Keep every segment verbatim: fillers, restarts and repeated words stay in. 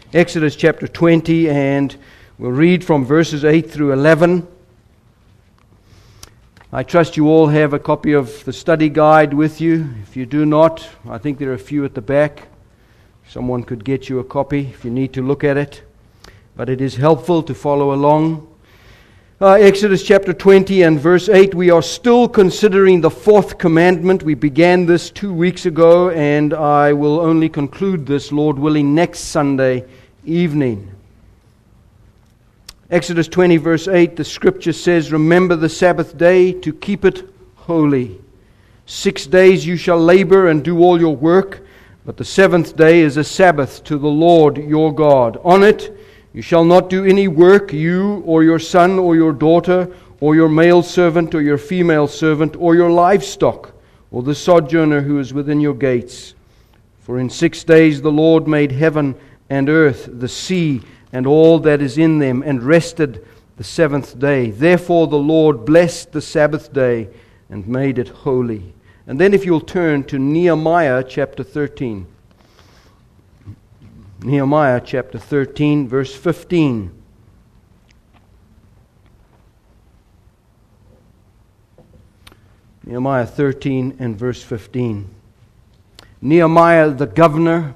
Exodus chapter twenty, and we'll read from verses eight through eleven. I trust you all have a copy of the study guide with you. If you do not, I think there are a few at the back. Someone could get you a copy if you need to look at it. But it is helpful to follow along. Uh, Exodus chapter twenty and verse eight, we are still considering the fourth commandment. We began this two weeks ago, and I will only conclude this, Lord willing, next Sunday evening. Exodus twenty verse eight, the scripture says, "Remember the Sabbath day to keep it holy. Six days you shall labor and do all your work, but the seventh day is a Sabbath to the Lord your God. On it you shall not do any work, you or your son or your daughter, or your male servant or your female servant, or your livestock, or the sojourner who is within your gates. For in six days the Lord made heaven and earth, the sea, and all that is in them, and rested the seventh day. Therefore the Lord blessed the Sabbath day and made it holy." And then if you'll turn to Nehemiah chapter thirteen. Nehemiah chapter thirteen, verse fifteen. Nehemiah thirteen and verse fifteen. Nehemiah the governor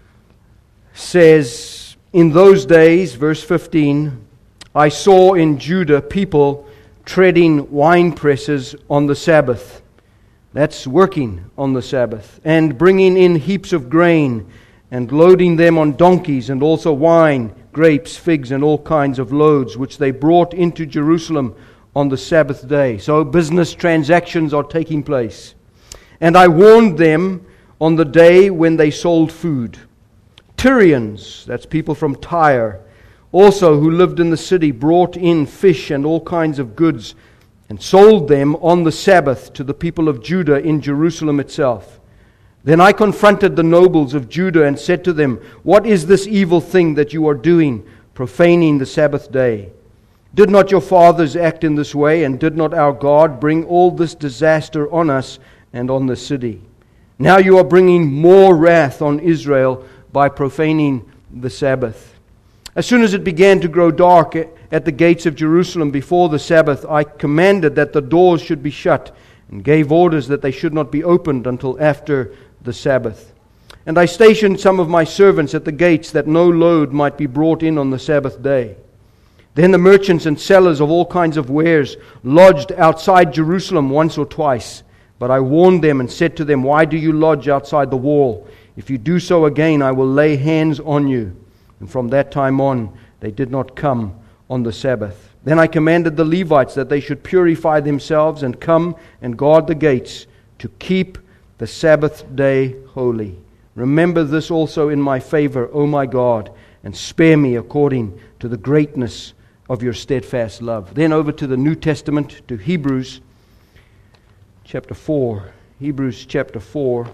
says, "In those days," verse fifteen, "I saw in Judah people treading wine presses on the Sabbath." That's working on the Sabbath. "And bringing in heaps of grain, and loading them on donkeys, and also wine, grapes, figs, and all kinds of loads, which they brought into Jerusalem on the Sabbath day." So business transactions are taking place. "And I warned them on the day when they sold food. Tyrians," that's people from Tyre, "also who lived in the city, brought in fish and all kinds of goods, and sold them on the Sabbath to the people of Judah in Jerusalem itself. Then I confronted the nobles of Judah and said to them, 'What is this evil thing that you are doing, profaning the Sabbath day? Did not your fathers act in this way, and did not our God bring all this disaster on us and on the city? Now you are bringing more wrath on Israel by profaning the Sabbath.' As soon as it began to grow dark at the gates of Jerusalem before the Sabbath, I commanded that the doors should be shut, and gave orders that they should not be opened until after the Sabbath. And I stationed some of my servants at the gates, that no load might be brought in on the Sabbath day. Then the merchants and sellers of all kinds of wares lodged outside Jerusalem once or twice. But I warned them and said to them, 'Why do you lodge outside the wall? If you do so again, I will lay hands on you.' And from that time on, they did not come on the Sabbath. Then I commanded the Levites that they should purify themselves and come and guard the gates to keep the Sabbath day holy. Remember this also in my favor, O my God, and spare me according to the greatness of your steadfast love." Then over to the New Testament, to Hebrews chapter four. Hebrews chapter four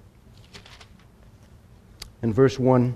and verse one.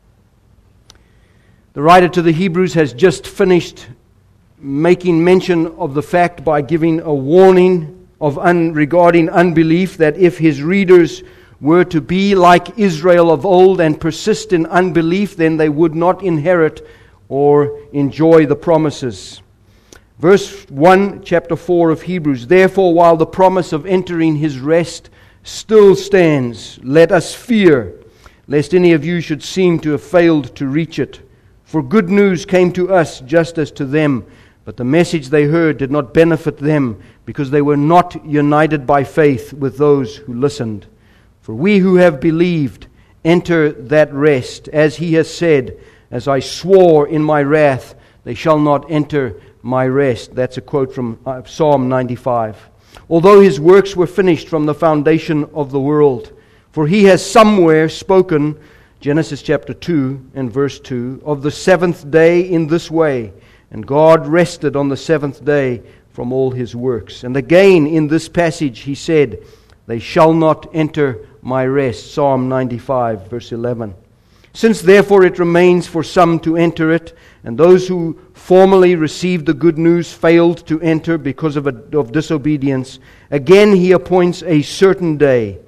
The writer to the Hebrews has just finished making mention of the fact by giving a warning of un, regarding unbelief, that if his readers were to be like Israel of old and persist in unbelief, then they would not inherit or enjoy the promises. Verse one, chapter four of Hebrews, "Therefore, while the promise of entering his rest still stands, let us fear, lest any of you should seem to have failed to reach it. For good news came to us just as to them, but the message they heard did not benefit them, because they were not united by faith with those who listened. For we who have believed enter that rest, as he has said, 'As I swore in my wrath, they shall not enter my rest.'" That's a quote from Psalm ninety-five. "Although his works were finished from the foundation of the world. For he has somewhere spoken," Genesis chapter two and verse two, "of the seventh day in this way, and God rested on the seventh day from all his works." And again in this passage he said, "They shall not enter my rest." Psalm ninety-five verse eleven. "Since therefore it remains for some to enter it, and those who formerly received the good news failed to enter because of, a, of disobedience, again he appoints a certain day,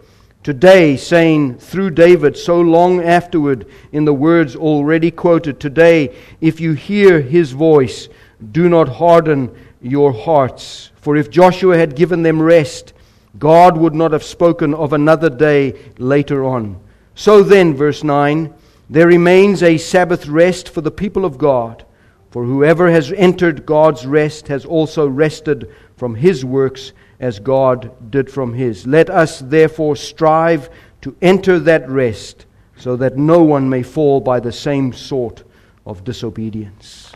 Today, saying through David so long afterward in the words already quoted, today, if you hear his voice, do not harden your hearts. For if Joshua had given them rest, God would not have spoken of another day later on. So then, verse nine, there remains a Sabbath rest for the people of God. For whoever has entered God's rest has also rested from his works as God did from his. Let us therefore strive to enter that rest, so that no one may fall by the same sort of disobedience.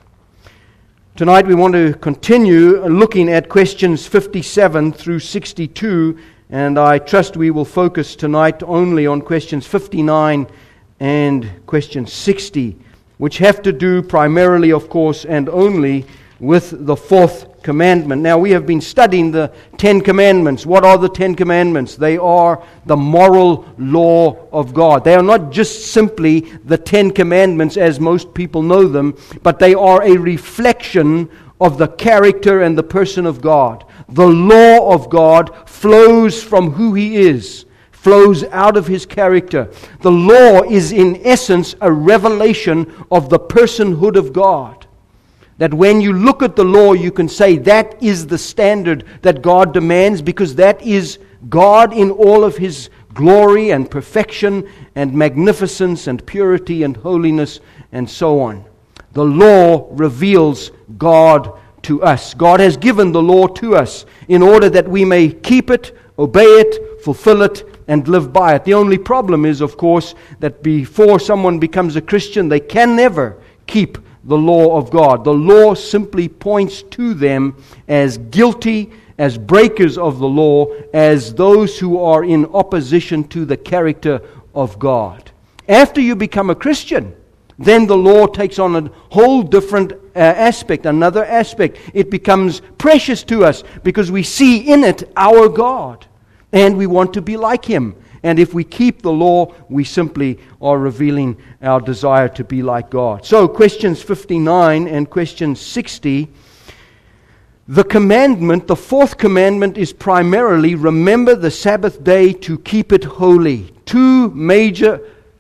Tonight we want to continue looking at questions fifty-seven through sixty-two, and I trust we will focus tonight only on questions fifty-nine and question sixty, which have to do primarily, of course, and only with the fourth commandment. Now, we have been studying the Ten Commandments. What are the Ten Commandments? They are the moral law of God. They are not just simply the Ten Commandments as most people know them, but they are a reflection of the character and the person of God. The law of God flows from who He is, flows out of His character. The law is in essence a revelation of the personhood of God. That when you look at the law, you can say that is the standard that God demands, because that is God in all of His glory and perfection and magnificence and purity and holiness and so on. The law reveals God to us. God has given the law to us in order that we may keep it, obey it, fulfill it, and live by it. The only problem is, of course, that before someone becomes a Christian, they can never keep the law of God. The law simply points to them as guilty, as breakers of the law, as those who are in opposition to the character of God. After you become a Christian, then the law takes on a whole different uh, aspect, another aspect. It becomes precious to us because we see in it our God, and we want to be like Him. And if we keep the law, we simply are revealing our desire to be like God. So, questions fifty-nine and question sixty. The commandment, the fourth commandment, is primarily remember the Sabbath day to keep it holy. Two major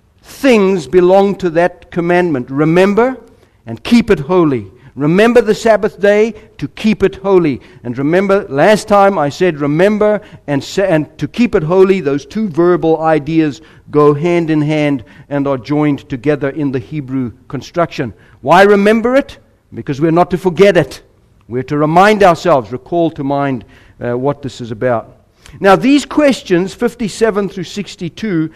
things belong to that commandment. Remember and keep it holy. Remember the Sabbath day to keep it holy. And remember, last time I said remember and, sa- and to keep it holy, those two verbal ideas go hand in hand and are joined together in the Hebrew construction. Why remember it? Because we're not to forget it. We're to remind ourselves, recall to mind uh, what this is about. Now these questions, fifty-seven through sixty-two,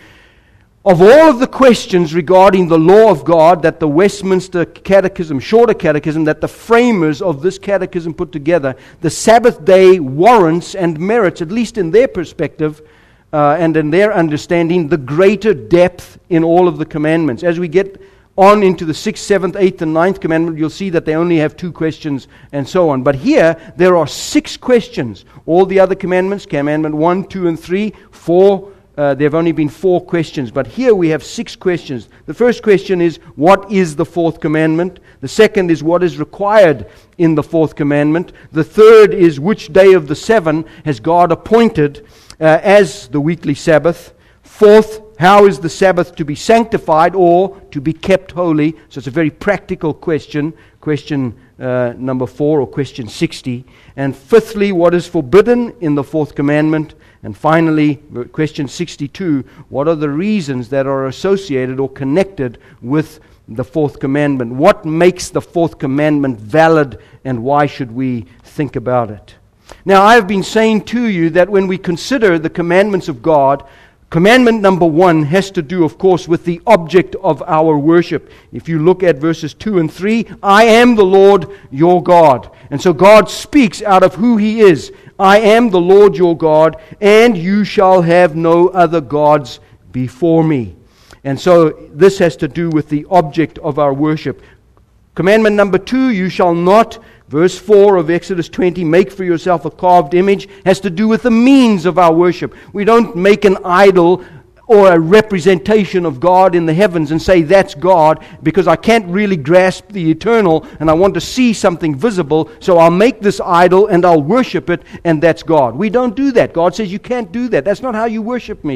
of all of the questions regarding the law of God that the Westminster Catechism, Shorter Catechism, that the framers of this catechism put together, the Sabbath day warrants and merits, at least in their perspective uh, and in their understanding, the greater depth in all of the commandments. As we get on into the sixth, seventh, eighth, and ninth commandment, you'll see that they only have two questions and so on. But here, there are six questions. All the other commandments, commandment one, two, and three, four, Uh, there have only been four questions, but here we have six questions. The first question is, what is the fourth commandment? The second is, what is required in the fourth commandment? The third is, which day of the seven has God appointed uh, as the weekly Sabbath? Fourth, how is the Sabbath to be sanctified or to be kept holy? So it's a very practical question, question uh, number four or question sixty. And fifthly, what is forbidden in the fourth commandment? And finally, question sixty-two, what are the reasons that are associated or connected with the fourth commandment? What makes the fourth commandment valid, and why should we think about it? Now, I have been saying to you that when we consider the commandments of God, commandment number one has to do, of course, with the object of our worship. If you look at verses two and three, I am the Lord your God. And so God speaks out of who He is. I am the Lord your God, and you shall have no other gods before me. And so this has to do with the object of our worship. Commandment number two, you shall not, verse four of Exodus twenty, make for yourself a carved image, has to do with the means of our worship. We don't make an idol or a representation of God in the heavens and say that's God, because I can't really grasp the eternal and I want to see something visible, so I'll make this idol and I'll worship it, and that's God. We don't do that. God says you can't do that. That's not how you worship me.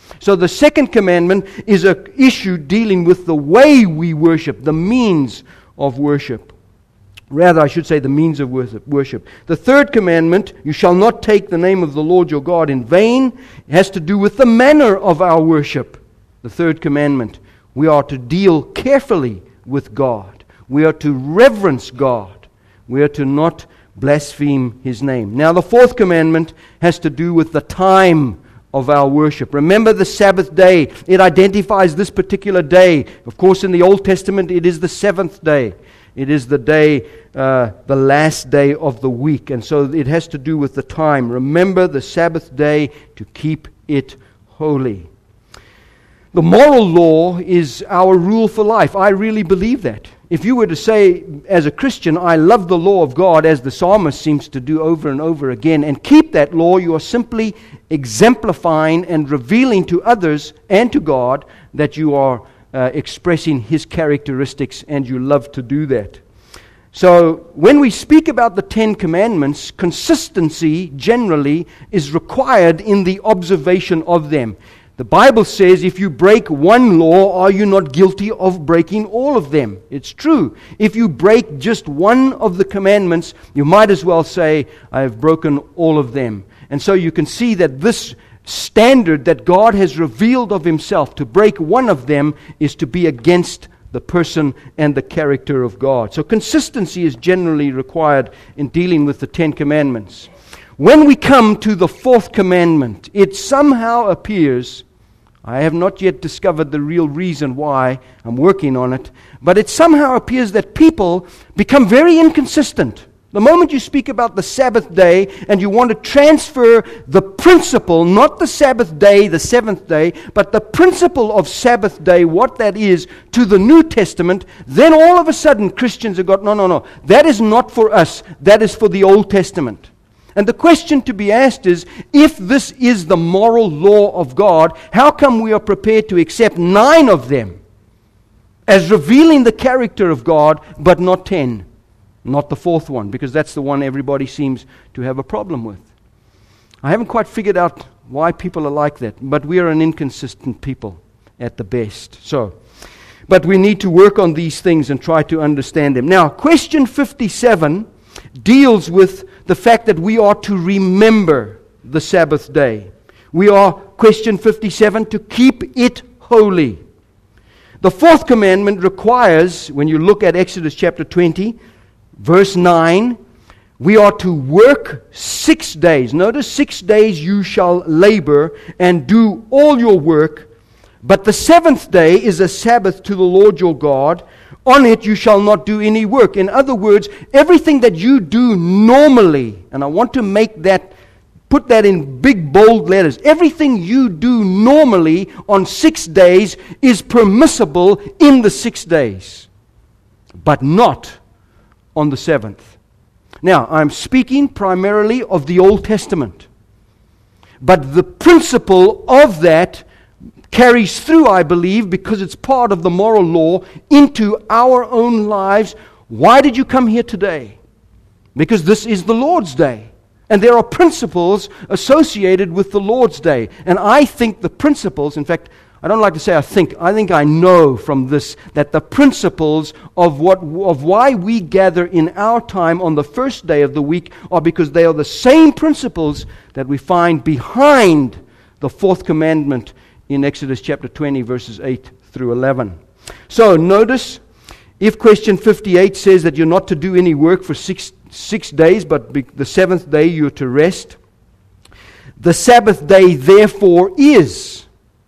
So the second commandment is an issue dealing with the way we worship, the means of worship. Rather, I should say the means of worship. The third commandment, you shall not take the name of the Lord your God in vain, has to do with the manner of our worship. The third commandment, we are to deal carefully with God. We are to reverence God. We are to not blaspheme His name. Now, the fourth commandment has to do with the time of our worship. Remember the Sabbath day. It identifies this particular day. Of course, in the Old Testament, it is the seventh day. It is the day, uh, the last day of the week. And so it has to do with the time. Remember the Sabbath day to keep it holy. The moral law is our rule for life. I really believe that. If you were to say, as a Christian, I love the law of God, as the psalmist seems to do over and over again, and keep that law, you are simply exemplifying and revealing to others and to God that you are uh, expressing His characteristics, and you love to do that. So when we speak about the Ten Commandments, consistency generally is required in the observation of them. The Bible says if you break one law, are you not guilty of breaking all of them? It's true. If you break just one of the commandments, you might as well say, I have broken all of them. And so you can see that this standard that God has revealed of Himself, to break one of them, is to be against the person and the character of God. So consistency is generally required in dealing with the Ten Commandments. When we come to the fourth commandment, it somehow appears, I have not yet discovered the real reason why, I'm working on it, but it somehow appears that people become very inconsistent. The moment you speak about the Sabbath day and you want to transfer the principle, not the Sabbath day, the seventh day, but the principle of Sabbath day, what that is, to the New Testament, then all of a sudden Christians have got, no, no, no, that is not for us, that is for the Old Testament. And the question to be asked is, if this is the moral law of God, how come we are prepared to accept nine of them as revealing the character of God, but not ten? Not the fourth one, because that's the one everybody seems to have a problem with. I haven't quite figured out why people are like that, but we are an inconsistent people at the best. So, but we need to work on these things and try to understand them. Now, question fifty-seven deals with the fact that we are to remember the Sabbath day. We are, question fifty-seven, to keep it holy. The fourth commandment requires, when you look at Exodus chapter twenty, verse nine, we are to work six days. Notice, six days you shall labor and do all your work, but the seventh day is a Sabbath to the Lord your God. On it you shall not do any work. In other words, everything that you do normally, and I want to make that, put that in big bold letters, everything you do normally on six days is permissible in the six days, but not on the seventh. Now, I'm speaking primarily of the Old Testament, but the principle of that carries through, I believe, because it's part of the moral law, into our own lives. Why did you come here today? Because this is the Lord's Day. And there are principles associated with the Lord's Day. And I think the principles, in fact, I don't like to say I think, I think I know from this that the principles of what of why we gather in our time on the first day of the week are because they are the same principles that we find behind the fourth commandment in Exodus chapter twenty, verses eight through eleven. So notice, if question fifty-eight says that you're not to do any work for six, six days, but be, the seventh day you're to rest, the Sabbath day therefore is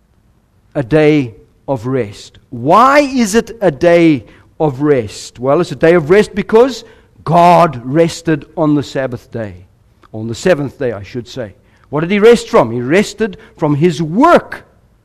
a day of rest. Why is it a day of rest? Well, it's a day of rest because God rested on the Sabbath day. On the seventh day, I should say. What did He rest from? He rested from His work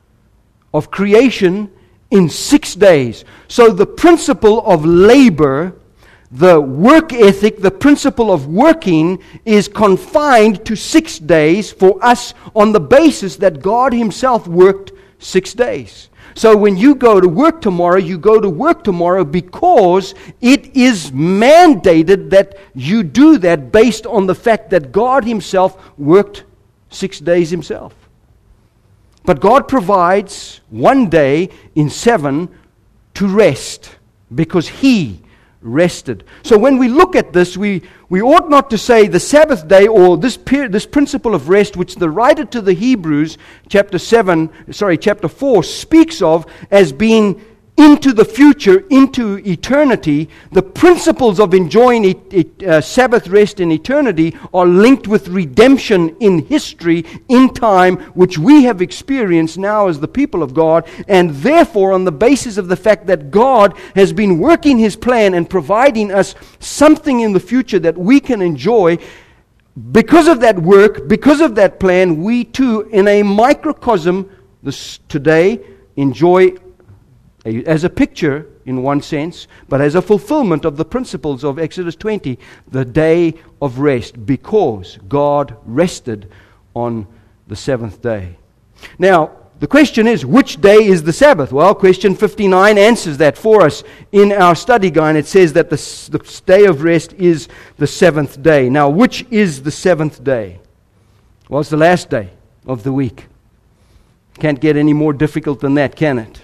of creation in six days. So the principle of labor, the work ethic, the principle of working is confined to six days for us on the basis that God Himself worked six days. So when you go to work tomorrow, you go to work tomorrow because it is mandated that you do that based on the fact that God Himself worked six days Himself. But God provides one day in seven to rest, because He rested. So when we look at this, we, we ought not to say the Sabbath day, or this per, this principle of rest, which the writer to the Hebrews, chapter seven, sorry, chapter four, speaks of as being into the future, into eternity. The principles of enjoying it, it, uh, Sabbath rest in eternity are linked with redemption in history, in time, which we have experienced now as the people of God. And therefore, on the basis of the fact that God has been working His plan and providing us something in the future that we can enjoy, because of that work, because of that plan, we too, in a microcosm this, today, enjoy as a picture, in one sense, but as a fulfillment of the principles of Exodus twenty, the day of rest, because God rested on the seventh day. Now, the question is, which day is the Sabbath? Well, question fifty-nine answers that for us in our study guide. It says that the, the day of rest is the seventh day. Now, which is the seventh day? Well, it's the last day of the week. Can't get any more difficult than that, can it?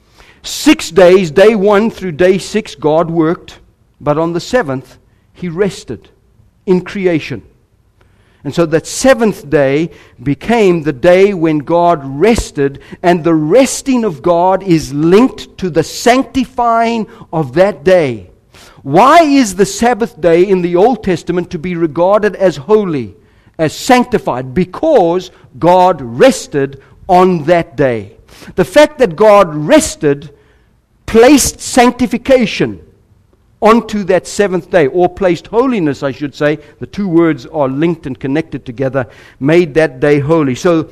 Six days, day one through day six, God worked, but on the seventh, He rested in creation. And so that seventh day became the day when God rested, and the resting of God is linked to the sanctifying of that day. Why is the Sabbath day in the Old Testament to be regarded as holy, as sanctified? Because God rested on that day. The fact that God rested placed sanctification onto that seventh day, or placed holiness, I should say. The two words are linked and connected together, made that day holy. So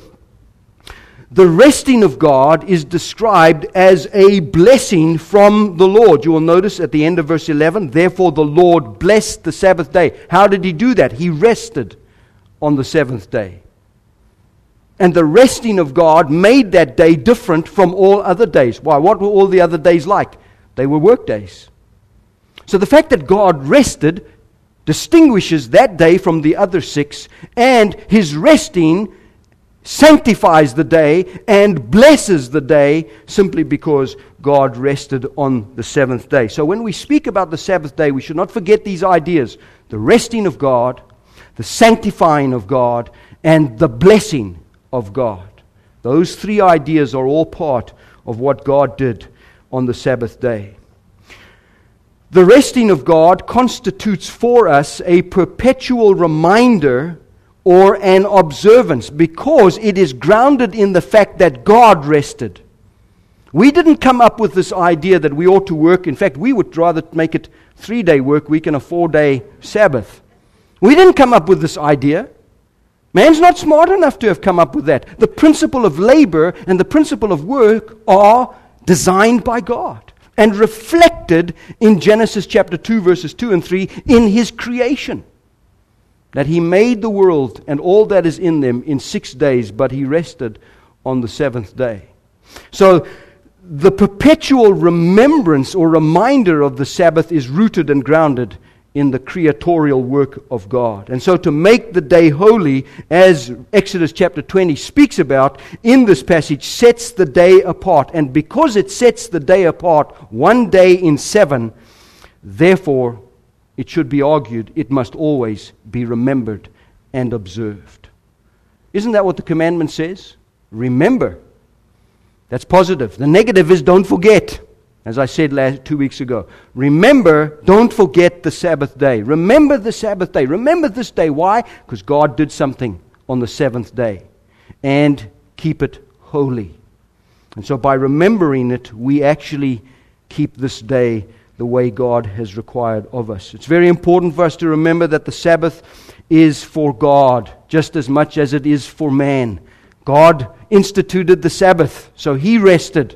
the resting of God is described as a blessing from the Lord. You will notice at the end of verse eleven, therefore the Lord blessed the Sabbath day. How did He do that? He rested on the seventh day. And the resting of God made that day different from all other days. Why? What were all the other days like? They were work days. So the fact that God rested distinguishes that day from the other six, and His resting sanctifies the day and blesses the day simply because God rested on the seventh day. So when we speak about the Sabbath day, we should not forget these ideas: the resting of God, the sanctifying of God, and the blessing of God. Those three ideas are all part of what God did on the Sabbath day. The resting of God constitutes for us a perpetual reminder or an observance, because it is grounded in the fact that God rested. We didn't come up with this idea that we ought to work. In fact, we would rather make it three-day work week and a four-day Sabbath. We didn't come up with this idea. Man's not smart enough to have come up with that. The principle of labor and the principle of work are designed by God and reflected in Genesis chapter two, verses two and three, in His creation. That He made the world and all that is in them in six days, but He rested on the seventh day. So the perpetual remembrance or reminder of the Sabbath is rooted and grounded in the creatorial work of God. And so to make the day holy, as Exodus chapter twenty speaks about in this passage, sets the day apart. And because it sets the day apart, one day in seven, therefore, it should be argued, it must always be remembered and observed. Isn't that what the commandment says? Remember. That's positive. The negative is don't forget. As I said last, two weeks ago, remember, don't forget the Sabbath day. Remember the Sabbath day. Remember this day. Why? Because God did something on the seventh day. And keep it holy. And so by remembering it, we actually keep this day the way God has required of us. It's very important for us to remember that the Sabbath is for God just as much as it is for man. God instituted the Sabbath, so He rested,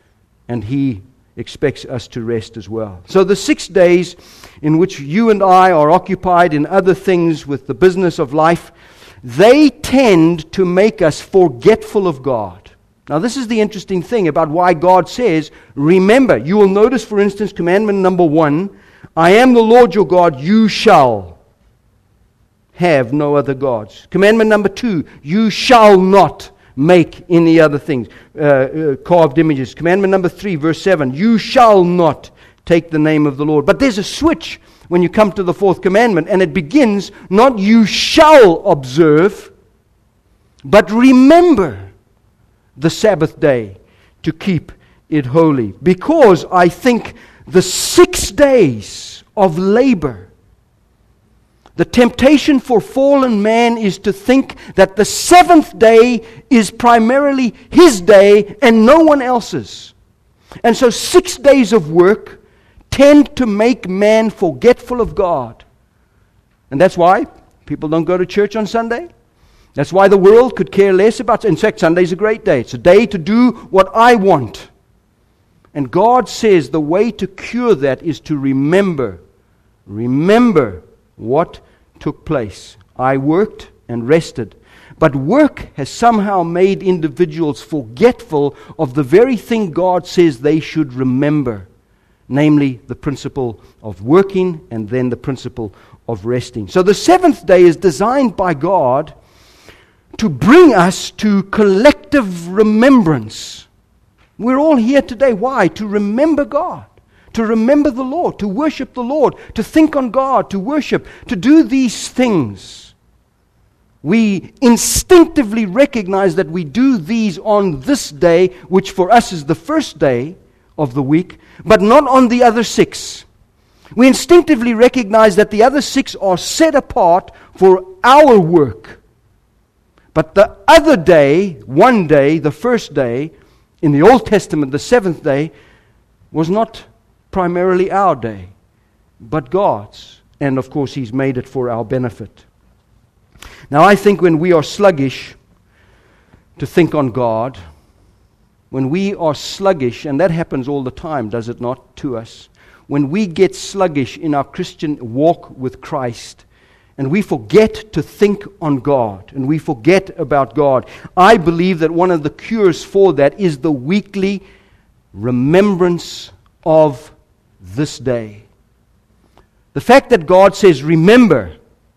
and He expects us to rest as well. So the six days in which you and I are occupied in other things with the business of life, they tend to make us forgetful of God. Now this is the interesting thing about why God says, remember. You will notice, for instance, commandment number one, I am the Lord your God, you shall have no other gods. Commandment number two, you shall not make any other things, uh, uh, carved images. Commandment number three, verse seven, you shall not take the name of the Lord. But there's a switch when you come to the fourth commandment, and it begins not you shall observe, but remember the Sabbath day to keep it holy. Because I think the six days of labor, the temptation for fallen man is to think that the seventh day is primarily his day and no one else's. And so six days of work tend to make man forgetful of God. And that's why people don't go to church on Sunday. That's why the world could care less about. In fact, Sunday's a great day. It's a day to do what I want. And God says the way to cure that is to remember. Remember what took place. I worked and rested. But work has somehow made individuals forgetful of the very thing God says they should remember. Namely, the principle of working and then the principle of resting. So the seventh day is designed by God to bring us to collective remembrance. We're all here today. Why? To remember God, to remember the Lord, to worship the Lord, to think on God, to worship, to do these things. We instinctively recognize that we do these on this day, which for us is the first day of the week, but not on the other six. We instinctively recognize that the other six are set apart for our work. But the other day, one day, the first day, in the Old Testament, the seventh day, was not primarily our day, but God's. And of course, He's made it for our benefit. Now, I think when we are sluggish to think on God, when we are sluggish, and that happens all the time, does it not, to us? When we get sluggish in our Christian walk with Christ, and we forget to think on God, and we forget about God, I believe that one of the cures for that is the weekly remembrance of this day. The fact that God says, remember,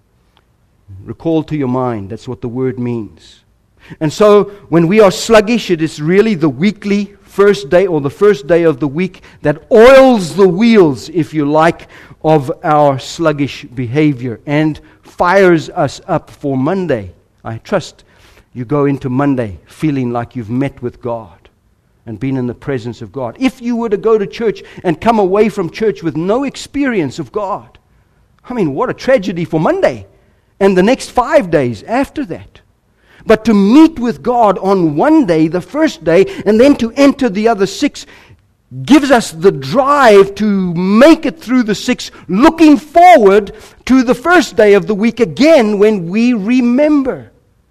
recall to your mind, that's what the word means. And so, when we are sluggish, it is really the weekly first day or the first day of the week that oils the wheels, if you like, of our sluggish behavior and fires us up for Monday. I trust you go into Monday feeling like you've met with God and been in the presence of God. If you were to go to church and come away from church with no experience of God, I mean, what a tragedy for Monday and the next five days after that. But to meet with God on one day, the first day, and then to enter the other six, gives us the drive to make it through the six, looking forward to the first day of the week again when we remember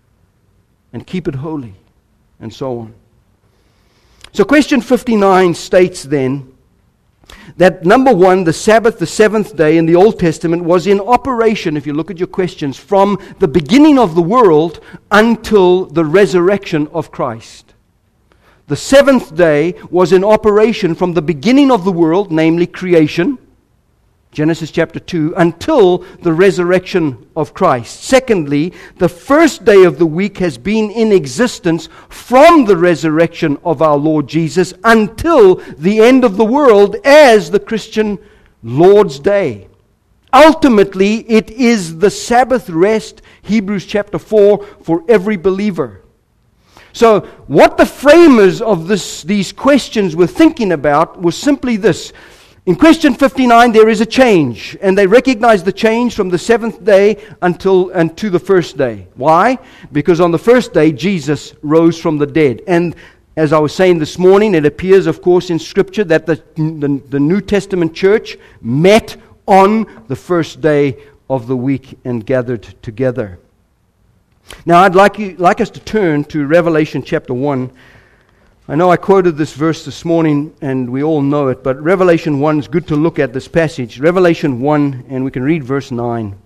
and keep it holy, and so on. So question fifty-nine states then that number one, the Sabbath, the seventh day in the Old Testament was in operation, if you look at your questions, from the beginning of the world until the resurrection of Christ. The seventh day was in operation from the beginning of the world, namely creation, Genesis chapter two, until the resurrection of Christ. Secondly, the first day of the week has been in existence from the resurrection of our Lord Jesus until the end of the world as the Christian Lord's Day. Ultimately, it is the Sabbath rest, Hebrews chapter four, for every believer. So, what the framers of this, these questions were thinking about was simply this. In question fifty-nine, there is a change, and they recognize the change from the seventh day until and to the first day. Why? Because on the first day, Jesus rose from the dead. And as I was saying this morning, it appears, of course, in Scripture that the, the, the New Testament church met on the first day of the week and gathered together. Now, I'd like you, like us to turn to Revelation chapter one. I know I quoted this verse this morning, and we all know it, but Revelation one is good to look at this passage. Revelation one, and we can read verse nine.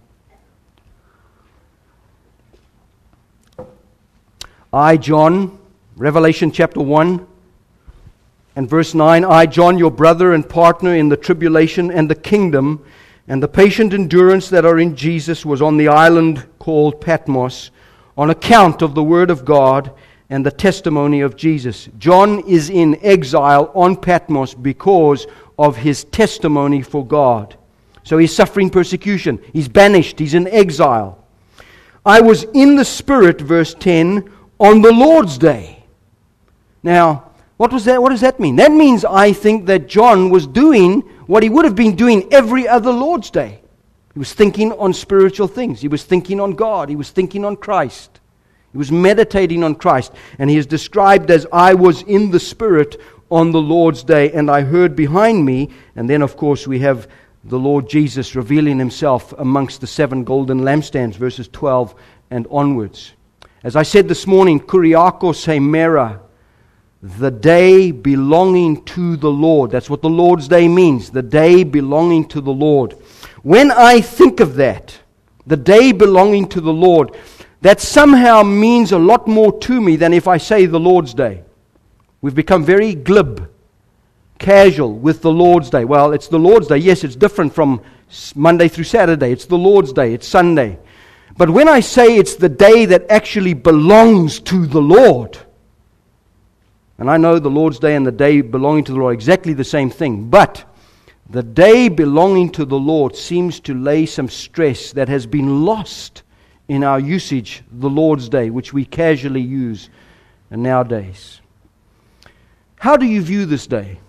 I, John, Revelation chapter one, and verse nine, I, John, your brother and partner in the tribulation and the kingdom, and the patient endurance that are in Jesus, was on the island called Patmos, on account of the word of God and the testimony of Jesus. John is in exile on Patmos because of his testimony for God. So he's suffering persecution. He's banished. He's in exile. I was in the Spirit, verse ten, on the Lord's day. Now, what was that? What does that mean? That means I think that John was doing what he would have been doing every other Lord's day. He was thinking on spiritual things. He was thinking on God. He was thinking on Christ. He was meditating on Christ. And he is described as, I was in the Spirit on the Lord's day, and I heard behind me. And then, of course, we have the Lord Jesus revealing himself amongst the seven golden lampstands, verses twelve and onwards. As I said this morning, Kuriakos Hemera, the day belonging to the Lord. That's what the Lord's day means, the day belonging to the Lord. When I think of that, the day belonging to the Lord, that somehow means a lot more to me than if I say the Lord's day. We've become very glib, casual with the Lord's day. Well, it's the Lord's day. Yes, it's different from Monday through Saturday. It's the Lord's day. It's Sunday. But when I say it's the day that actually belongs to the Lord, and I know the Lord's day and the day belonging to the Lord are exactly the same thing, but the day belonging to the Lord seems to lay some stress that has been lost in our usage, the Lord's day, which we casually use nowadays. How do you view this day?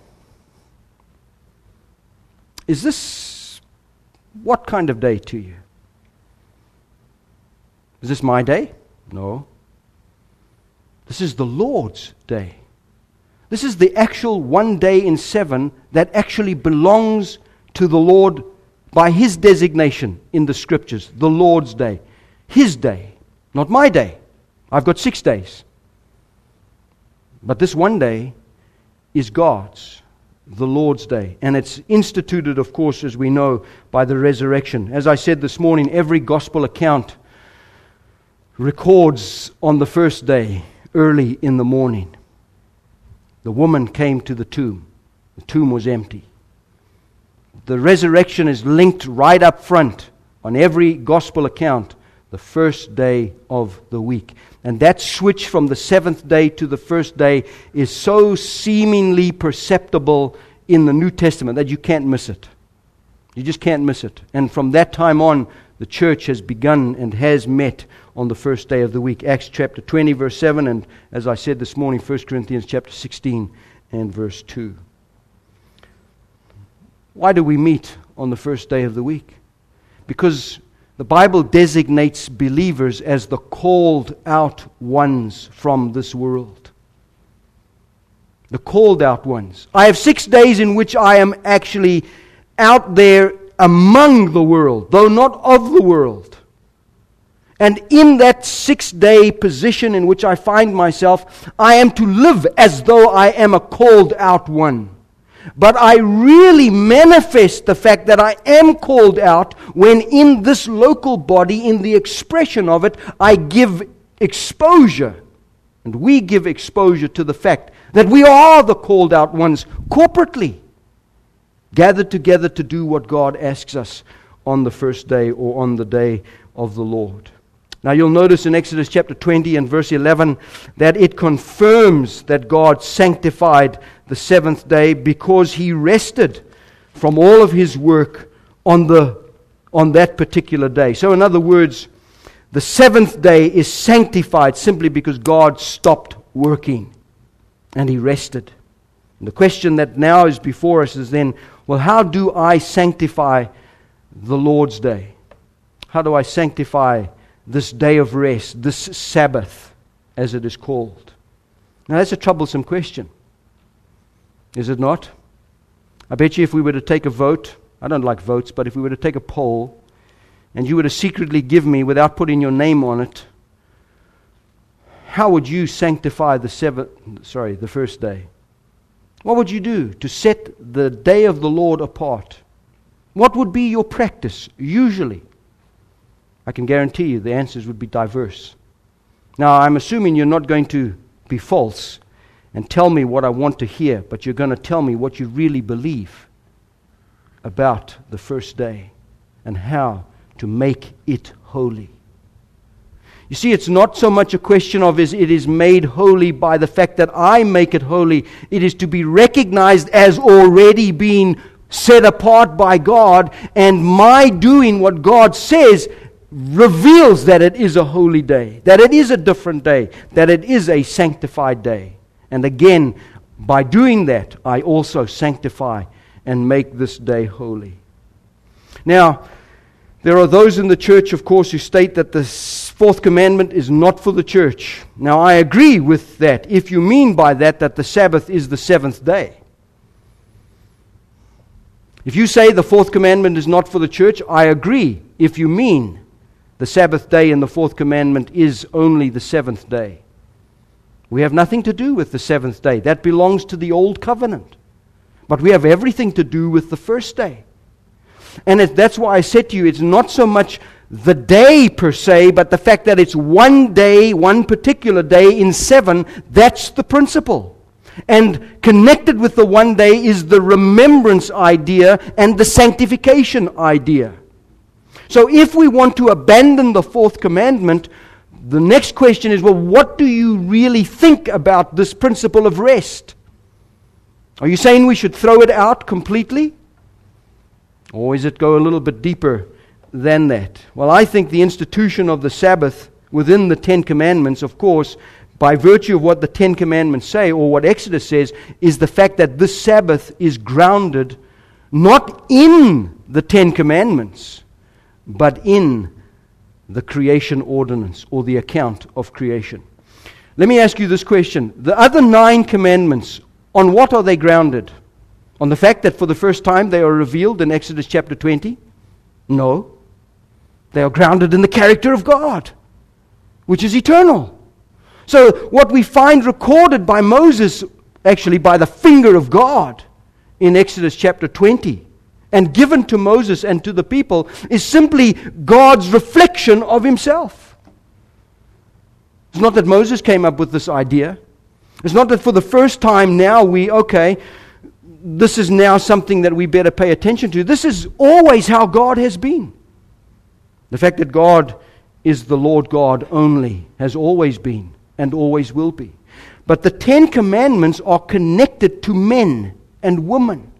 Is this what kind of day to you? Is this my day? No. This is the Lord's day. This is the actual one day in seven that actually belongs to the Lord by His designation in the Scriptures. The Lord's day. His day. Not my day. I've got six days. But this one day is God's. The Lord's day. And it's instituted, of course, as we know, by the resurrection. As I said this morning, every gospel account records on the first day, early in the morning. The woman came to the tomb. The tomb was empty. The resurrection is linked right up front on every gospel account, the first day of the week. And that switch from the seventh day to the first day is so seemingly perceptible in the New Testament that you can't miss it. You just can't miss it. And from that time on, the church has begun and has met on the first day of the week. Acts chapter twenty, verse seven, and as I said this morning, First Corinthians chapter sixteen and verse two. Why do we meet on the first day of the week? Because the Bible designates believers as the called out ones from this world. The called out ones. I have six days in which I am actually out there among the world, though not of the world. And in that six-day position in which I find myself, I am to live as though I am a called out one. But I really manifest the fact that I am called out when in this local body, in the expression of it, I give exposure. And we give exposure to the fact that we are the called out ones corporately, gathered together to do what God asks us on the first day or on the day of the Lord. Now you'll notice in Exodus chapter twenty and verse eleven that it confirms that God sanctified the seventh day because He rested from all of His work on the on that particular day. So in other words, the seventh day is sanctified simply because God stopped working and He rested. And the question that now is before us is then, well, how do I sanctify the Lord's day? How do I sanctify this day of rest, this Sabbath, as it is called? Now that's a troublesome question. Is it not? I bet you if we were to take a vote, I don't like votes, but if we were to take a poll, and you were to secretly give me, without putting your name on it, how would you sanctify the seventh, sorry, the first day? What would you do to set the day of the Lord apart? What would be your practice usually? I can guarantee you the answers would be diverse. Now, I'm assuming you're not going to be false and tell me what I want to hear, but you're going to tell me what you really believe about the first day and how to make it holy. You see, it's not so much a question of is it is made holy by the fact that I make it holy. It is to be recognized as already being set apart by God, and my doing what God says reveals that it is a holy day, that it is a different day, that it is a sanctified day. And again, by doing that, I also sanctify and make this day holy. Now, there are those in the church, of course, who state that the fourth commandment is not for the church. Now, I agree with that, if you mean by that that the Sabbath is the seventh day. If you say the fourth commandment is not for the church, I agree, if you mean the Sabbath day and the fourth commandment is only the seventh day. We have nothing to do with the seventh day. That belongs to the old covenant. But we have everything to do with the first day. And it, that's why I said to you, it's not so much the day per se, but the fact that it's one day, one particular day in seven, that's the principle. And connected with the one day is the remembrance idea and the sanctification idea. So if we want to abandon the fourth commandment, the next question is, well, what do you really think about this principle of rest? Are you saying we should throw it out completely? Or is it go a little bit deeper than that? Well, I think the institution of the Sabbath within the Ten Commandments, of course, by virtue of what the Ten Commandments say, or what Exodus says, is the fact that this Sabbath is grounded not in the Ten Commandments, but in the creation ordinance, or the account of creation. Let me ask you this question. The other nine commandments, on what are they grounded? On the fact that for the first time they are revealed in Exodus chapter twenty? No. They are grounded in the character of God, which is eternal. So what we find recorded by Moses, actually by the finger of God, in Exodus chapter twenty, and given to Moses and to the people, is simply God's reflection of Himself. It's not that Moses came up with this idea. It's not that for the first time now we, okay, this is now something that we better pay attention to. This is always how God has been. The fact that God is the Lord God only has always been and always will be. But the Ten Commandments are connected to men and women.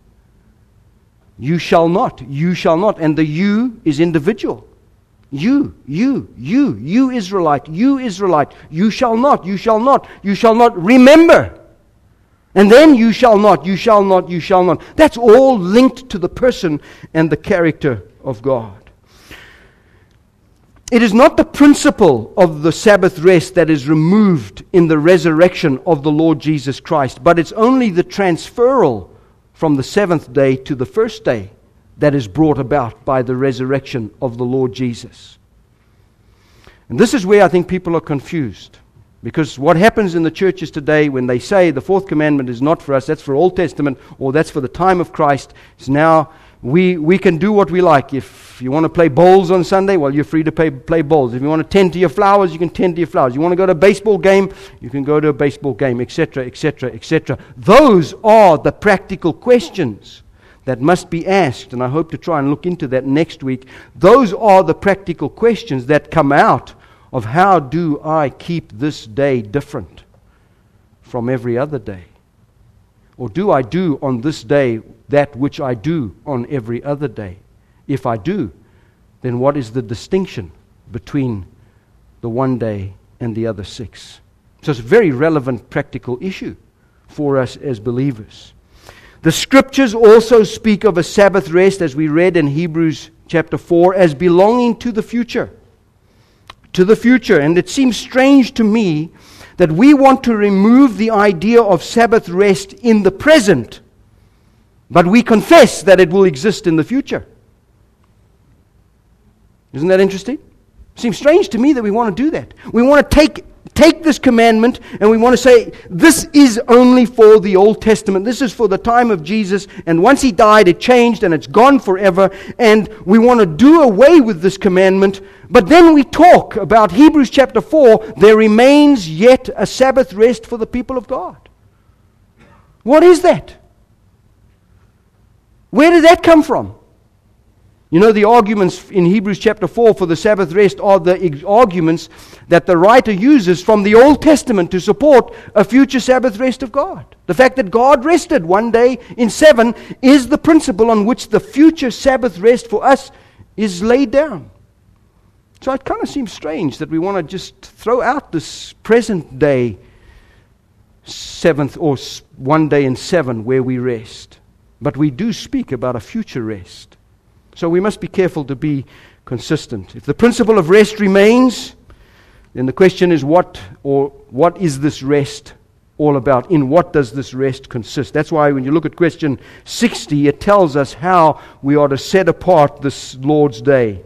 You shall not, you shall not. And the you is individual. You, you, you, you Israelite, you Israelite, you shall not, you shall not, you shall not remember. And then you shall not, you shall not, you shall not. That's all linked to the person and the character of God. It is not the principle of the Sabbath rest that is removed in the resurrection of the Lord Jesus Christ, but it's only the transferal from the seventh day to the first day that is brought about by the resurrection of the Lord Jesus. And this is where I think people are confused. Because what happens in the churches today when they say the fourth commandment is not for us, that's for Old Testament, or that's for the time of Christ, is now we, we can do what we like. If you want to play bowls on Sunday, well, you're free to play, play bowls. If you want to tend to your flowers, you can tend to your flowers. You want to go to a baseball game, you can go to a baseball game, et cetera, et cetera, et cetera. Those are the practical questions that must be asked, and I hope to try and look into that next week. Those are the practical questions that come out of how do I keep this day different from every other day? Or do I do on this day that which I do on every other day? If I do, then what is the distinction between the one day and the other six? So it's a very relevant practical issue for us as believers. The Scriptures also speak of a Sabbath rest, as we read in Hebrews chapter four, as belonging to the future. To the future. And it seems strange to me that we want to remove the idea of Sabbath rest in the present, but we confess that it will exist in the future. Isn't that interesting? It seems strange to me that we want to do that. We want to take take this commandment and we want to say, this is only for the Old Testament. This is for the time of Jesus. And once He died, it changed and it's gone forever. And we want to do away with this commandment. But then we talk about Hebrews chapter four, there remains yet a Sabbath rest for the people of God. What is that? Where did that come from? You know, the arguments in Hebrews chapter four for the Sabbath rest are the ex- arguments that the writer uses from the Old Testament to support a future Sabbath rest of God. The fact that God rested one day in seven is the principle on which the future Sabbath rest for us is laid down. So it kind of seems strange that we want to just throw out this present day seventh or one day in seven where we rest. But we do speak about a future rest. So we must be careful to be consistent. If the principle of rest remains, then the question is what or what is this rest all about? In what does this rest consist? That's why when you look at question sixty, it tells us how we are to set apart this Lord's Day.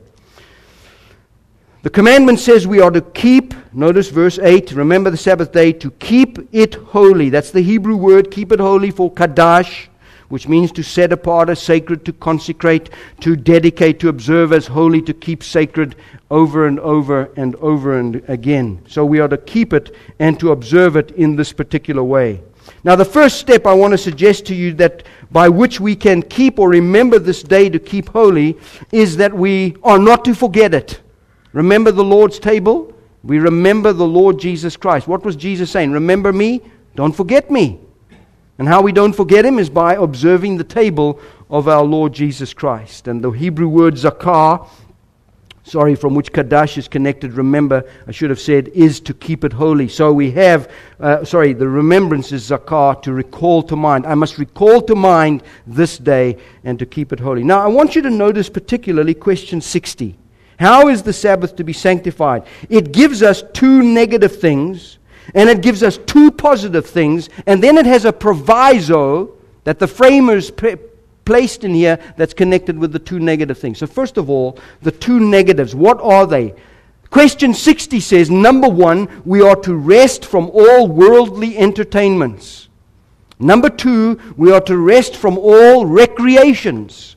The commandment says we are to keep, notice verse eight, remember the Sabbath day, to keep it holy. That's the Hebrew word, keep it holy, for kadash, which means to set apart as sacred, to consecrate, to dedicate, to observe as holy, to keep sacred over and over and over and again. So we are to keep it and to observe it in this particular way. Now the first step I want to suggest to you that by which we can keep or remember this day to keep holy is that we are not to forget it. Remember the Lord's table? We remember the Lord Jesus Christ. What was Jesus saying? Remember me, don't forget me. And how we don't forget Him is by observing the table of our Lord Jesus Christ. And the Hebrew word zakah, sorry, from which kadash is connected, remember, I should have said, is to keep it holy. So we have, uh, sorry, the remembrance is zakah, to recall to mind. I must recall to mind this day and to keep it holy. Now, I want you to notice particularly question sixty. How is the Sabbath to be sanctified? It gives us two negative things, and it gives us two positive things, and then it has a proviso that the framers pre- placed in here that's connected with the two negative things. So first of all, the two negatives, what are they? Question sixty says, number one, we are to rest from all worldly entertainments. Number two, we are to rest from all recreations.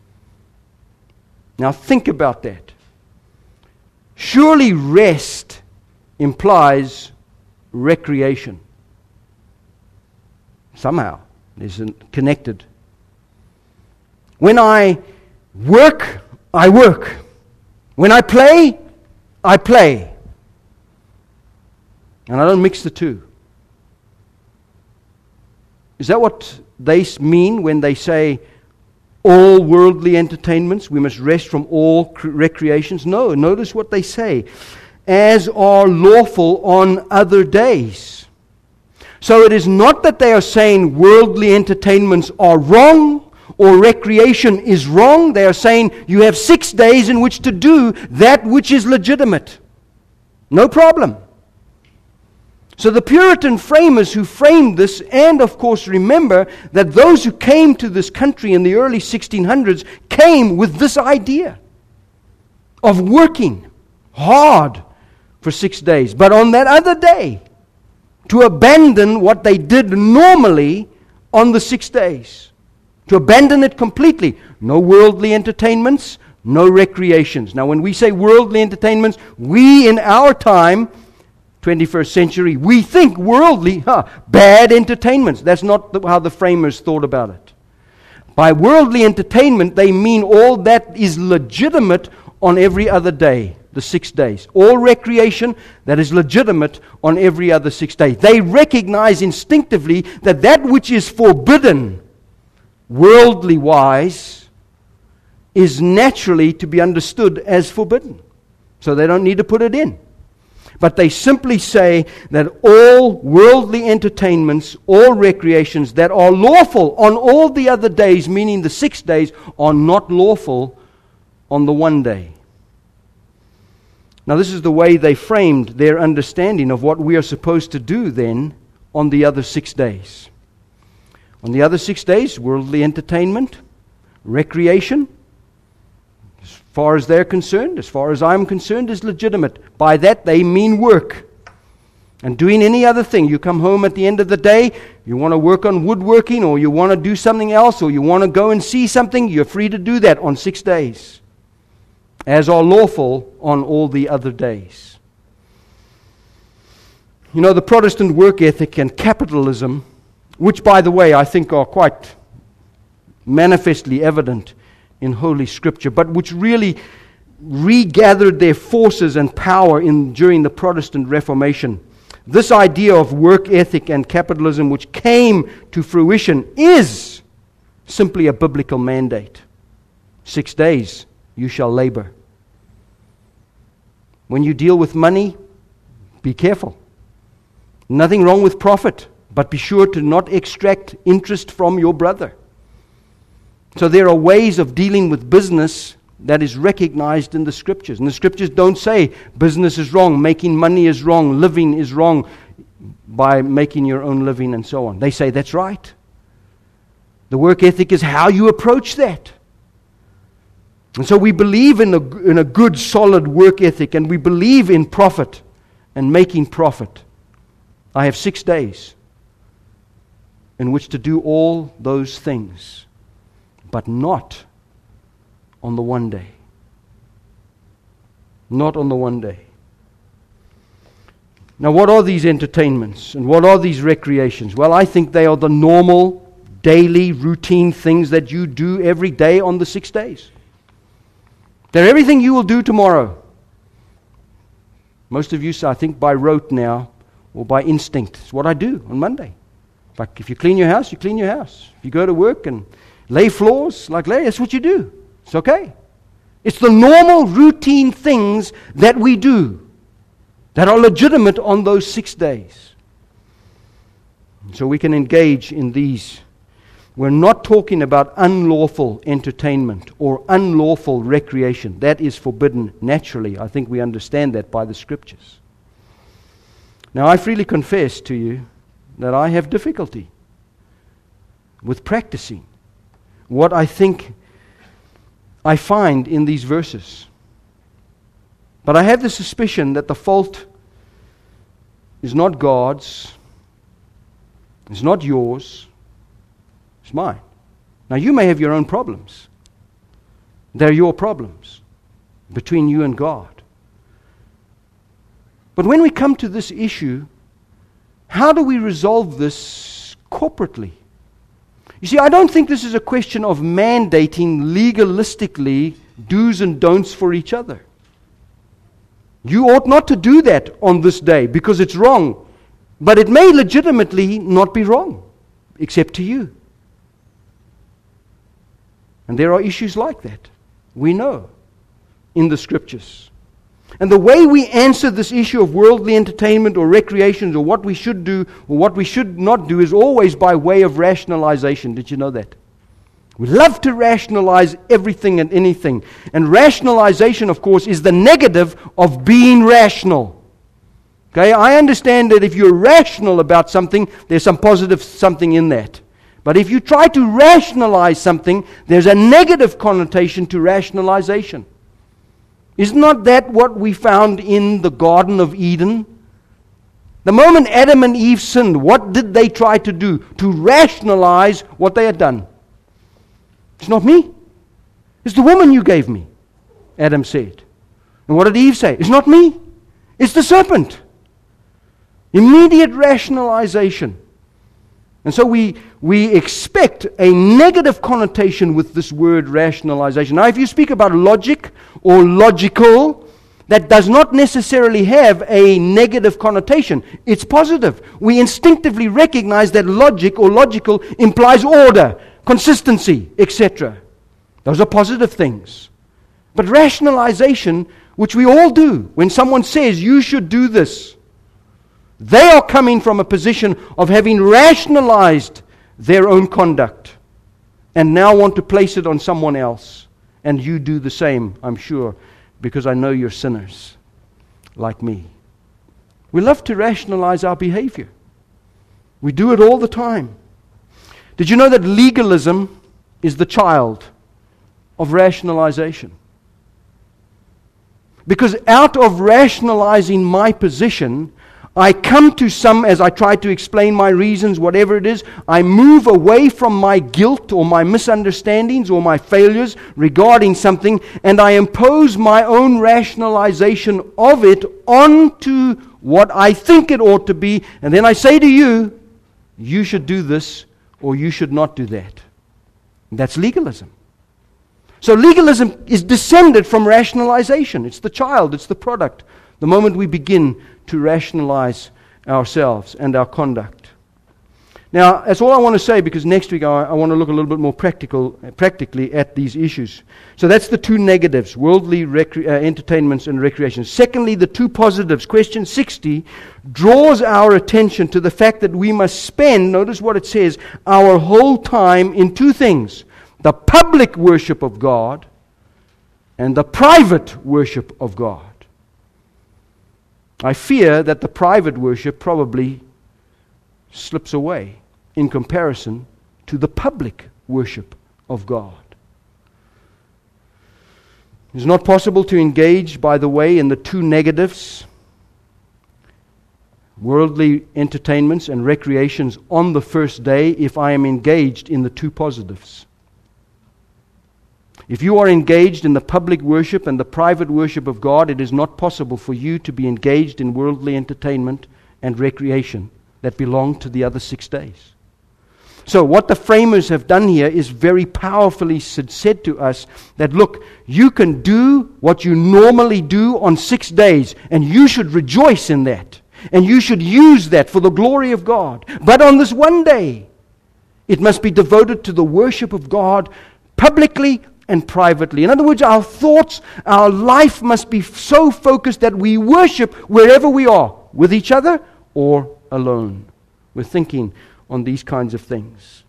Now think about that. Surely rest implies recreation. Somehow it isn't connected. When I work, I work. When I play, I play. And I don't mix the two. Is that what they mean when they say all worldly entertainments? We must rest from all recreations? No, notice what they say. As are lawful on other days. So it is not that they are saying worldly entertainments are wrong or recreation is wrong. They are saying you have six days in which to do that which is legitimate. No problem. So the Puritan framers who framed this, and of course remember that those who came to this country in the early sixteen hundreds came with this idea of working hard for six days. But on that other day, to abandon what they did normally on the six days. To abandon it completely. No worldly entertainments, no recreations. Now when we say worldly entertainments, we in our time, twenty-first century, we think worldly, huh, bad entertainments. That's not the, how the framers thought about it. By worldly entertainment, they mean all that is legitimate on every other day, the six days. All recreation that is legitimate on every other six days. They recognize instinctively that that which is forbidden, worldly wise, is naturally to be understood as forbidden. So they don't need to put it in. But they simply say that all worldly entertainments, all recreations that are lawful on all the other days, meaning the six days, are not lawful on the one day. Now this is the way they framed their understanding of what we are supposed to do then on the other six days. On the other six days, worldly entertainment, recreation, as far as they're concerned, as far as I'm concerned, is legitimate. By that they mean work. And doing any other thing. You come home at the end of the day, you want to work on woodworking, or you want to do something else, or you want to go and see something, you're free to do that on six days. As are lawful on all the other days. You know, the Protestant work ethic and capitalism, which by the way I think are quite manifestly evident in Holy Scripture, but which really regathered their forces and power in during the Protestant Reformation. This idea of work ethic and capitalism, which came to fruition, is simply a biblical mandate. Six days you shall labor. When you deal with money, be careful. Nothing wrong with profit, but be sure to not extract interest from your brother. So there are ways of dealing with business that is recognized in the Scriptures. And the Scriptures don't say business is wrong, making money is wrong, living is wrong by making your own living and so on. They say that's right. The work ethic is how you approach that. And so we believe in a, in a good, solid work ethic, and we believe in profit and making profit. I have six days in which to do all those things, but not on the one day. Not on the one day. Now, what are these entertainments and what are these recreations? Well, I think they are the normal, daily, routine things that you do every day on the six days. They're everything you will do tomorrow. Most of you, I think, by rote now or by instinct. It's what I do on Monday. Like if you clean your house, you clean your house. If you go to work and lay floors, like lay, that's what you do. It's okay. It's the normal routine things that we do that are legitimate on those six days. So we can engage in these. We're not talking about unlawful entertainment or unlawful recreation. That is forbidden naturally. I think we understand that by the Scriptures. Now, I freely confess to you that I have difficulty with practicing what I think I find in these verses. But I have the suspicion that the fault is not God's, it's not yours, it's mine. Now, you may have your own problems. They're your problems between you and God. But when we come to this issue, how do we resolve this corporately? You see, I don't think this is a question of mandating legalistically do's and don'ts for each other. You ought not to do that on this day because it's wrong. But it may legitimately not be wrong, except to you. And there are issues like that. We know in the Scriptures. And the way we answer this issue of worldly entertainment or recreations or what we should do or what we should not do is always by way of rationalization. Did you know that? We love to rationalize everything and anything. And rationalization, of course, is the negative of being rational. Okay, I understand that if you're rational about something, there's some positive something in that. But if you try to rationalize something, there's a negative connotation to rationalization. Is not that what we found in the Garden of Eden? The moment Adam and Eve sinned, what did they try to do? To rationalize what they had done. It's not me. It's the woman you gave me, Adam said. And what did Eve say? It's not me. It's the serpent. Immediate rationalization. And so we, we expect a negative connotation with this word rationalization. Now, if you speak about logic or logical, that does not necessarily have a negative connotation. It's positive. We instinctively recognize that logic or logical implies order, consistency, et cetera. Those are positive things. But rationalization, which we all do, when someone says, you should do this, they are coming from a position of having rationalized their own conduct and now want to place it on someone else. And you do the same, I'm sure, because I know you're sinners like me. We love to rationalize our behavior. We do it all the time. Did you know that legalism is the child of rationalization? Because out of rationalizing my position, I come to some, as I try to explain my reasons, whatever it is, I move away from my guilt or my misunderstandings or my failures regarding something, and I impose my own rationalization of it onto what I think it ought to be, and then I say to you, you should do this or you should not do that. That's legalism. So legalism is descended from rationalization. It's the child, it's the product. The moment we begin to rationalize ourselves and our conduct. Now, that's all I want to say, because next week I, I want to look a little bit more practical, practically at these issues. So that's the two negatives, worldly recre- uh, entertainments and recreation. Secondly, the two positives. Question sixty draws our attention to the fact that we must spend, notice what it says, our whole time in two things: the public worship of God and the private worship of God. I fear that the private worship probably slips away in comparison to the public worship of God. It's not possible to engage, by the way, in the two negatives, worldly entertainments and recreations, on the first day if I am engaged in the two positives. If you are engaged in the public worship and the private worship of God, it is not possible for you to be engaged in worldly entertainment and recreation that belong to the other six days. So what the framers have done here is very powerfully said to us that, look, you can do what you normally do on six days, and you should rejoice in that, and you should use that for the glory of God. But on this one day, it must be devoted to the worship of God publicly and privately. In other words, our thoughts, our life must be so focused that we worship wherever we are, with each other or alone. We're thinking on these kinds of things.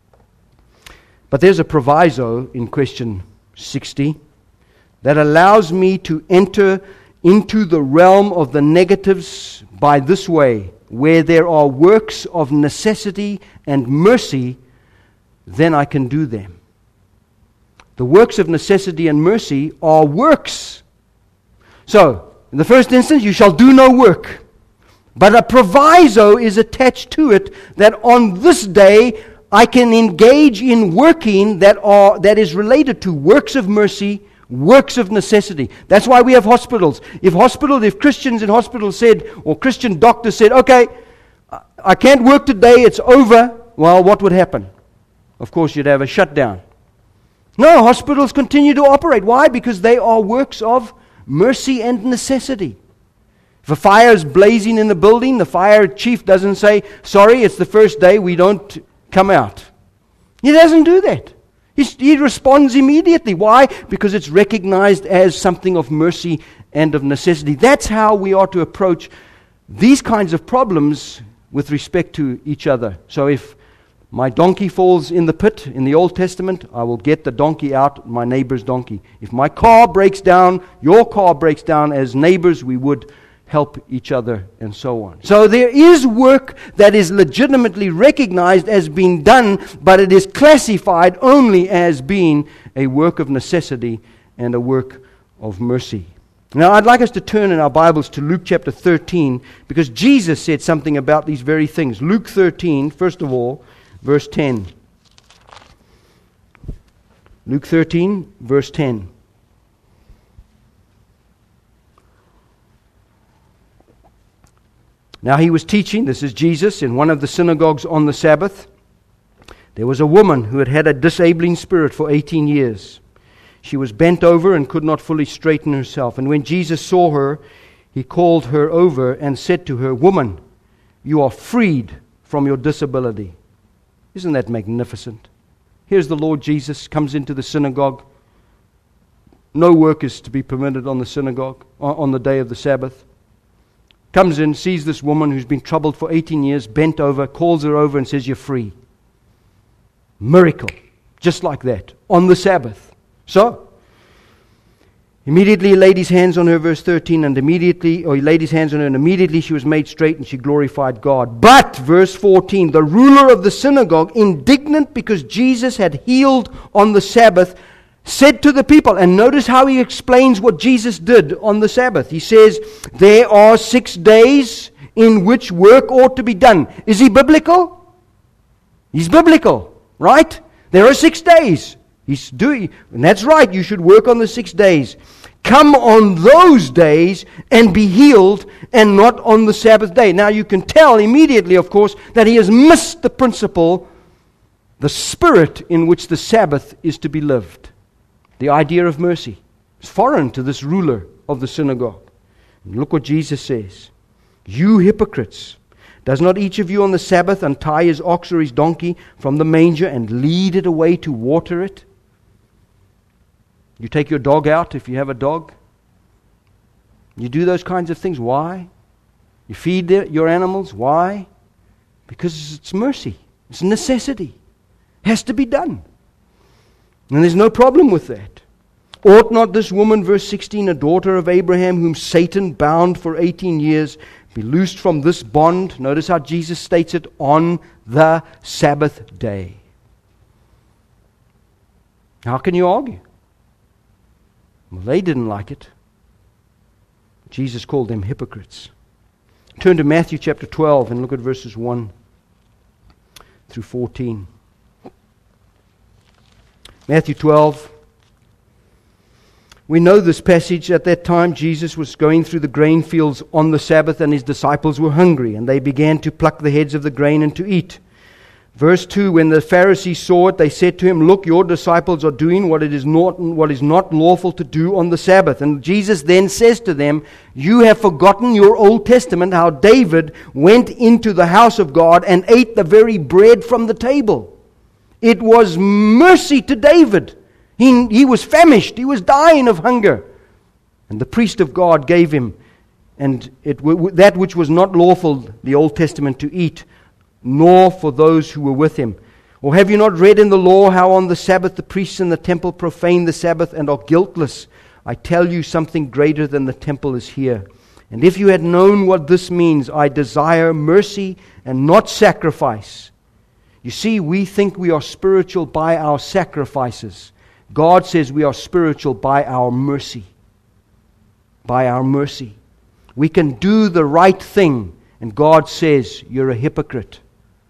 But there's a proviso in question sixty that allows me to enter into the realm of the negatives by this way: where there are works of necessity and mercy, then I can do them. The works of necessity and mercy are works. So, in the first instance, you shall do no work. But a proviso is attached to it that on this day I can engage in working that are that is related to works of mercy, works of necessity. That's why we have hospitals. If hospital, if Christians in hospitals said, or Christian doctors said, okay, I can't work today, it's over, well, what would happen? Of course, you'd have a shutdown. No, hospitals continue to operate. Why? Because they are works of mercy and necessity. If a fire is blazing in the building, the fire chief doesn't say, sorry, it's the first day, we don't come out. He doesn't do that. He, he responds immediately. Why? Because it's recognized as something of mercy and of necessity. That's how we are to approach these kinds of problems with respect to each other. So if my donkey falls in the pit in the Old Testament, I will get the donkey out, my neighbor's donkey. If my car breaks down, your car breaks down, as neighbors we would help each other, and so on. So there is work that is legitimately recognized as being done, but it is classified only as being a work of necessity and a work of mercy. Now I'd like us to turn in our Bibles to Luke chapter thirteen, because Jesus said something about these very things. Luke thirteen, first of all, verse ten. Luke thirteen, verse ten. Now he was teaching, this is Jesus, in one of the synagogues on the Sabbath. There was a woman who had had a disabling spirit for eighteen years. She was bent over and could not fully straighten herself. And when Jesus saw her, he called her over and said to her, "Woman, you are freed from your disability." Isn't that magnificent? Here's the Lord Jesus, comes into the synagogue. No work is to be permitted on the synagogue, on the day of the Sabbath. Comes in, sees this woman who's been troubled for eighteen years, bent over, calls her over and says, "You're free." Miracle. Just like that. On the Sabbath. So, immediately he laid his hands on her, verse thirteen, and immediately, or he laid his hands on her, and immediately she was made straight and she glorified God. But, verse fourteen, the ruler of the synagogue, indignant because Jesus had healed on the Sabbath, said to the people, and notice how he explains what Jesus did on the Sabbath. He says, there are six days in which work ought to be done. Is he biblical? He's biblical, right? There are six days. He's doing, and that's right, you should work on the six days. Come on those days and be healed, and not on the Sabbath day. Now you can tell immediately, of course, that he has missed the principle, the spirit in which the Sabbath is to be lived. The idea of mercy is foreign to this ruler of the synagogue. And look what Jesus says. You hypocrites, does not each of you on the Sabbath untie his ox or his donkey from the manger and lead it away to water it? You take your dog out if you have a dog. You do those kinds of things. Why? You feed the, your animals. Why? Because it's mercy. It's necessity. It has to be done. And there's no problem with that. Ought not this woman, verse sixteen, a daughter of Abraham, whom Satan bound for eighteen years, be loosed from this bond? Notice how Jesus states it, on the Sabbath day. How can you argue? Well, they didn't like it. Jesus called them hypocrites. Turn to Matthew chapter twelve and look at verses one through fourteen. Matthew twelve. We know this passage. At that time, Jesus was going through the grain fields on the Sabbath, and his disciples were hungry, and they began to pluck the heads of the grain and to eat. Verse two, when the Pharisees saw it, they said to him, look, your disciples are doing what it is not, what is not lawful to do on the Sabbath. And Jesus then says to them, you have forgotten your Old Testament, how David went into the house of God and ate the very bread from the table. It was mercy to David. He, he was famished. He was dying of hunger. And the priest of God gave him and it that which was not lawful, the Old Testament, to eat, nor for those who were with him. Or have you not read in the law how on the Sabbath the priests in the temple profane the Sabbath and are guiltless? I tell you, something greater than the temple is here. And if you had known what this means, I desire mercy and not sacrifice. You see, we think we are spiritual by our sacrifices. God says we are spiritual by our mercy. By our mercy. We can do the right thing, and God says you're a hypocrite.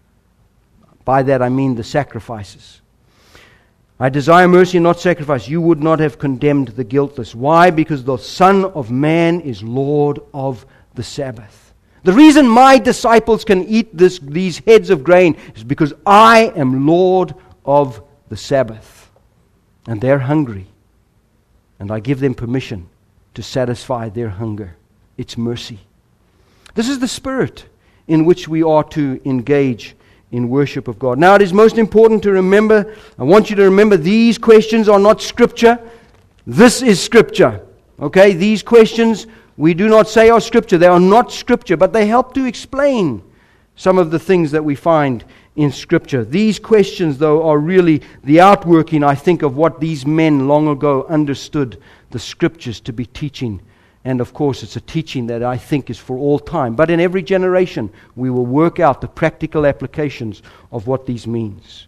By that I mean the sacrifices. I desire mercy and not sacrifice. You would not have condemned the guiltless. Why? Because the Son of Man is Lord of the Sabbath. The reason my disciples can eat this, these heads of grain is because I am Lord of the Sabbath. And they're hungry. And I give them permission to satisfy their hunger. It's mercy. This is the spirit in which we are to engage in worship of God. Now, it is most important to remember, I want you to remember, these questions are not Scripture. This is Scripture. Okay? These questions, we do not say are Scripture. They are not Scripture, but they help to explain some of the things that we find in Scripture. These questions, though, are really the outworking, I think, of what these men long ago understood the Scriptures to be teaching. And of course, it's a teaching that I think is for all time. But in every generation, we will work out the practical applications of what these means.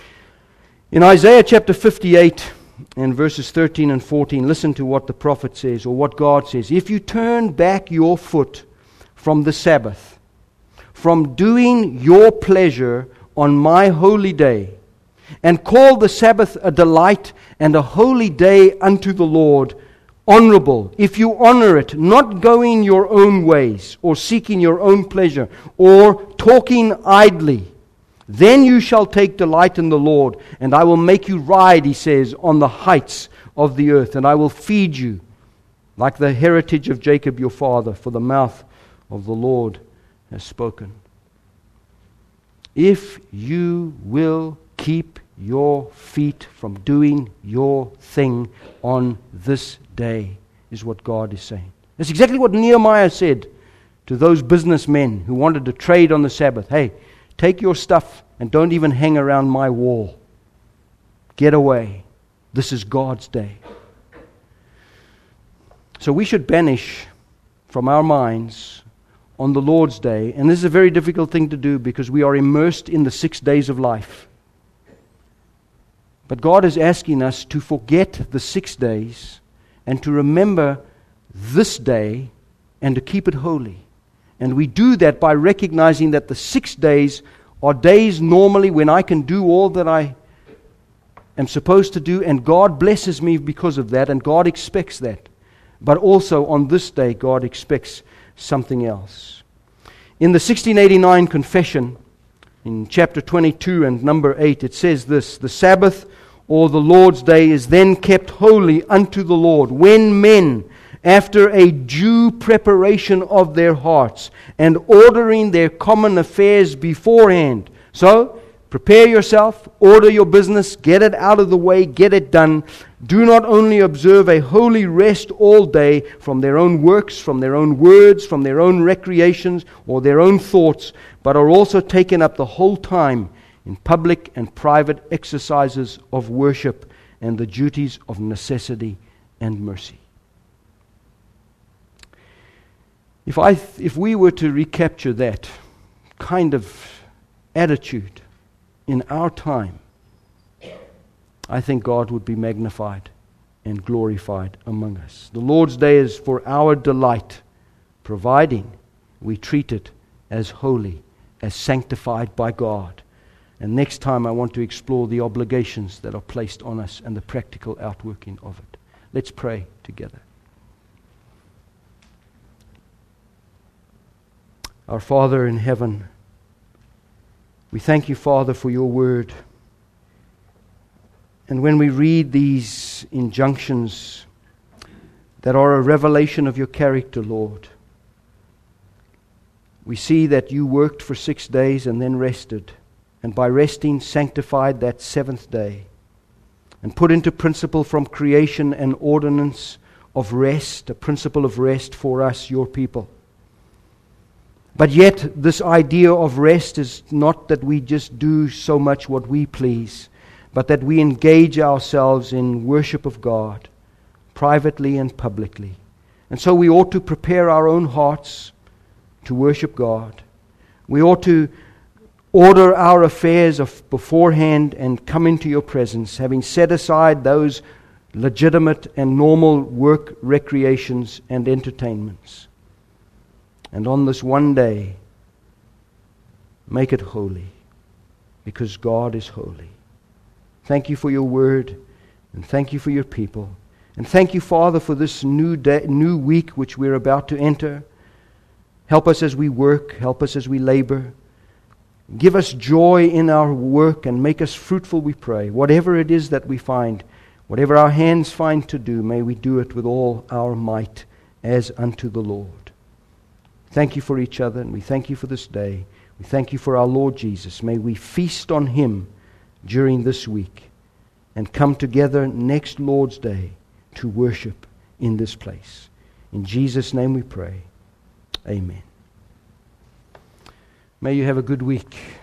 In Isaiah chapter fifty-eight and verses thirteen and fourteen, listen to what the prophet says, or what God says. If you turn back your foot from the Sabbath, from doing your pleasure on my holy day, and call the Sabbath a delight and a holy day unto the Lord, honorable, if you honor it, not going your own ways, or seeking your own pleasure, or talking idly, then you shall take delight in the Lord, and I will make you ride, he says, on the heights of the earth, and I will feed you like the heritage of Jacob your father, for the mouth of the Lord has spoken. If you will keep your feet from doing your thing on this day, is what God is saying. That's exactly what Nehemiah said to those businessmen who wanted to trade on the Sabbath. Hey, take your stuff and don't even hang around my wall. Get away. This is God's day. So we should banish from our minds on the Lord's day, and this is a very difficult thing to do because we are immersed in the six days of life. But God is asking us to forget the six days and to remember this day and to keep it holy. And we do that by recognizing that the six days are days normally when I can do all that I am supposed to do, and God blesses me because of that, and God expects that. But also on this day, God expects something else. In the sixteen eighty-nine Confession, in chapter twenty-two and number eight, it says this: the Sabbath or the Lord's day, is then kept holy unto the Lord, when men, after a due preparation of their hearts, and ordering their common affairs beforehand. So, prepare yourself, order your business, get it out of the way, get it done. Do not only observe a holy rest all day from their own works, from their own words, from their own recreations, or their own thoughts, but are also taken up the whole time in public and private exercises of worship and the duties of necessity and mercy. If I, th- if we were to recapture that kind of attitude in our time, I think God would be magnified and glorified among us. The Lord's Day is for our delight, providing we treat it as holy, as sanctified by God. And next time I want to explore the obligations that are placed on us and the practical outworking of it. Let's pray together. Our Father in heaven, we thank you, Father, for your word. And when we read these injunctions that are a revelation of your character, Lord, we see that you worked for six days and then rested, and by resting sanctified that seventh day, and put into principle from creation an ordinance of rest, a principle of rest for us, your people. But yet this idea of rest is not that we just do so much what we please, but that we engage ourselves in worship of God, privately and publicly. And so we ought to prepare our own hearts to worship God. We ought to order our affairs of beforehand and come into your presence, having set aside those legitimate and normal work, recreations, and entertainments. And on this one day, make it holy, because God is holy. Thank you for your word, and thank you for your people. And thank you, Father, for this new day, new week which we're about to enter. Help us as we work, help us as we labor. Give us joy in our work and make us fruitful, we pray. Whatever it is that we find, whatever our hands find to do, may we do it with all our might as unto the Lord. Thank you for each other, and we thank you for this day. We thank you for our Lord Jesus. May we feast on Him during this week and come together next Lord's Day to worship in this place. In Jesus' name we pray. Amen. May you have a good week.